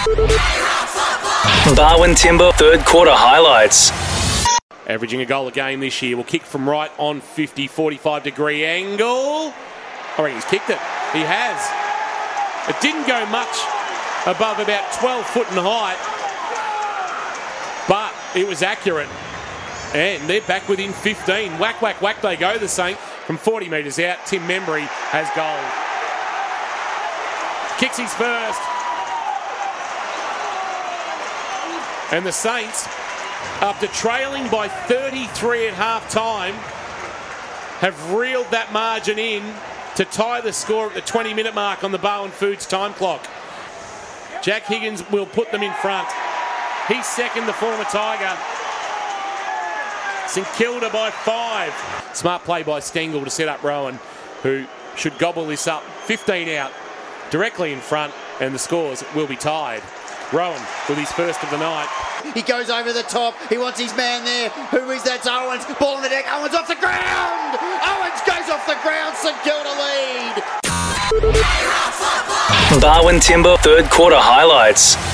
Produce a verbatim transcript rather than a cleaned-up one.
Barwon Timber third quarter highlights. Averaging a goal a game this year. Will kick from right on fifty, forty-five degree angle. I reckon he's kicked it. He has. It didn't go much above about twelve foot in height, but it was accurate. And they're back within fifteen. Whack, whack, whack they go, the Saints. From forty metres out, Tim Membry has goal. Kicks his first. And the Saints, after trailing by thirty-three at half-time, have reeled that margin in to tie the score at the twenty-minute mark on the Barwon Foods time clock. Jack Higgins will put them in front. He's second, the former Tiger. St Kilda by five. Smart play by Stengel to set up Rowan, who should gobble this up. fifteen out, directly in front, and the scores will be tied. Rowan with his first of the night. He goes over the top. He wants his man there. Who is that? It's Owens. Ball on the deck. Owens off the ground. Owens goes off the ground. St Kilda lead. Barwon Timber third quarter highlights.